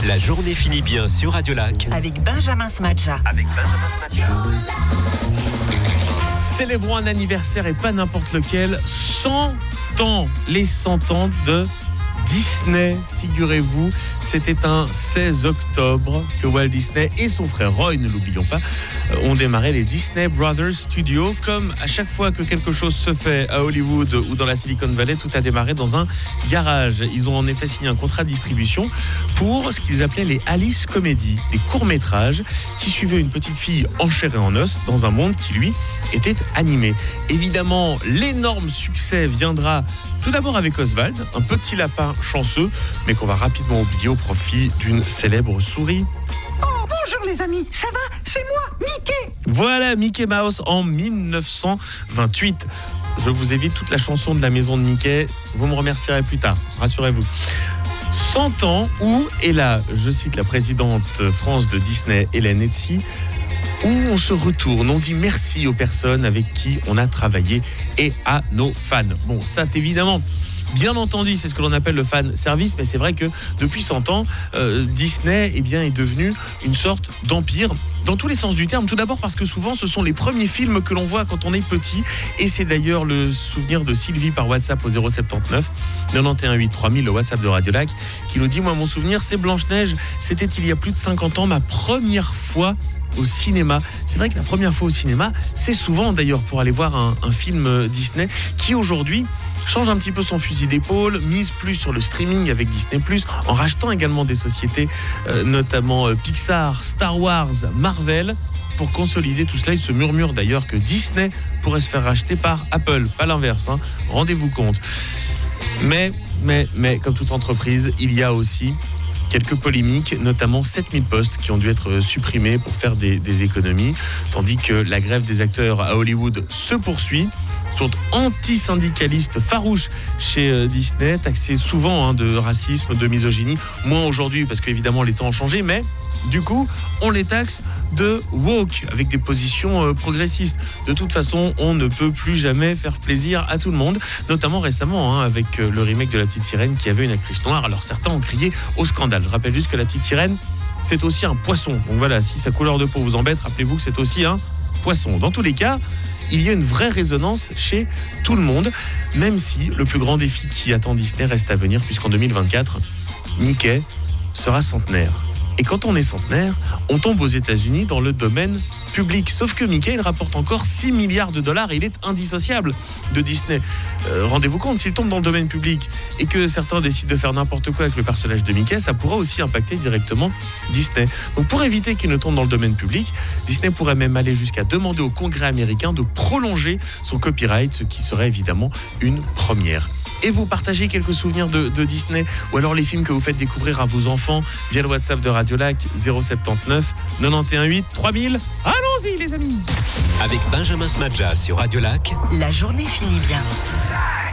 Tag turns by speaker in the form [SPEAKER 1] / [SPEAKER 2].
[SPEAKER 1] La journée finit bien sur Radio Lac.
[SPEAKER 2] Avec Benjamin Smadja.
[SPEAKER 3] Célébrons un anniversaire et pas n'importe lequel. 100 ans, les 100 ans de Disney, figurez-vous. C'était un 16 octobre que Walt Disney et son frère Roy, ne l'oublions pas, ont démarré les Disney Brothers Studios. Comme à chaque fois que quelque chose se fait à Hollywood ou dans la Silicon Valley, tout a démarré dans un garage. Ils ont en effet signé un contrat de distribution pour ce qu'ils appelaient les Alice Comedy, des courts-métrages qui suivaient une petite fille en chair et en os dans un monde qui, lui, était animé. Évidemment, l'énorme succès viendra tout d'abord avec Oswald, un petit lapin chanceux, mais qu'on va rapidement oublier au profit d'une célèbre souris.
[SPEAKER 4] Oh, bonjour les amis, ça va? C'est moi, Mickey.
[SPEAKER 3] Voilà Mickey Mouse en 1928. Je vous évite toute la chanson de la maison de Mickey, vous me remercierez plus tard, rassurez-vous. 100 ans où, et là, je cite la présidente France de Disney, Hélène Etsy, où on se retourne, on dit merci aux personnes avec qui on a travaillé et à nos fans. Bon, ça évidemment, bien entendu, c'est ce que l'on appelle le fan service, mais c'est vrai que depuis 100 ans, Disney est devenu une sorte d'empire, dans tous les sens du terme. Tout d'abord parce que souvent, ce sont les premiers films que l'on voit quand on est petit, et c'est d'ailleurs le souvenir de Sylvie par WhatsApp au 079 91 8 3000, le WhatsApp de Radio Lac, qui nous dit, moi mon souvenir c'est Blanche-Neige, c'était il y a plus de 50 ans, ma première fois au cinéma. C'est vrai que la première fois au cinéma, c'est souvent d'ailleurs pour aller voir un film Disney qui aujourd'hui change un petit peu son fusil d'épaule, mise plus sur le streaming avec Disney+, en rachetant également des sociétés, notamment Pixar, Star Wars, Marvel. Pour consolider tout cela, il se murmure d'ailleurs que Disney pourrait se faire racheter par Apple, pas l'inverse, hein. Rendez-vous compte. Mais, comme toute entreprise, il y a aussi quelques polémiques, notamment 7000 postes qui ont dû être supprimés pour faire des économies, tandis que la grève des acteurs à Hollywood se poursuit. Sont anti-syndicalistes farouches chez Disney, taxés souvent de racisme, de misogynie, moins aujourd'hui parce qu'évidemment les temps ont changé, mais du coup on les taxe de woke avec des positions progressistes. De toute façon, on ne peut plus jamais faire plaisir à tout le monde, notamment récemment avec le remake de La Petite Sirène qui avait une actrice noire. Alors certains ont crié au scandale. Je rappelle juste que La Petite Sirène, c'est aussi un poisson. Donc voilà, si sa couleur de peau vous embête, rappelez-vous que c'est aussi un poisson. Dans tous les cas, il y a une vraie résonance chez tout le monde, même si le plus grand défi qui attend Disney reste à venir, puisqu'en 2024, Mickey sera centenaire. Et quand on est centenaire, on tombe aux États-Unis dans le domaine public. Sauf que Mickey, il rapporte encore 6 milliards de dollars et il est indissociable de Disney. Rendez-vous compte, s'il tombe dans le domaine public et que certains décident de faire n'importe quoi avec le personnage de Mickey, ça pourra aussi impacter directement Disney. Donc pour éviter qu'il ne tombe dans le domaine public, Disney pourrait même aller jusqu'à demander au Congrès américain de prolonger son copyright, ce qui serait évidemment une première. Et vous partagez quelques souvenirs de Disney ou alors les films que vous faites découvrir à vos enfants via le WhatsApp de Radio Lac 079 91 8 3000. Allons-y les amis.
[SPEAKER 1] Avec Benjamin Smadja sur Radio Lac.
[SPEAKER 2] La journée finit bien.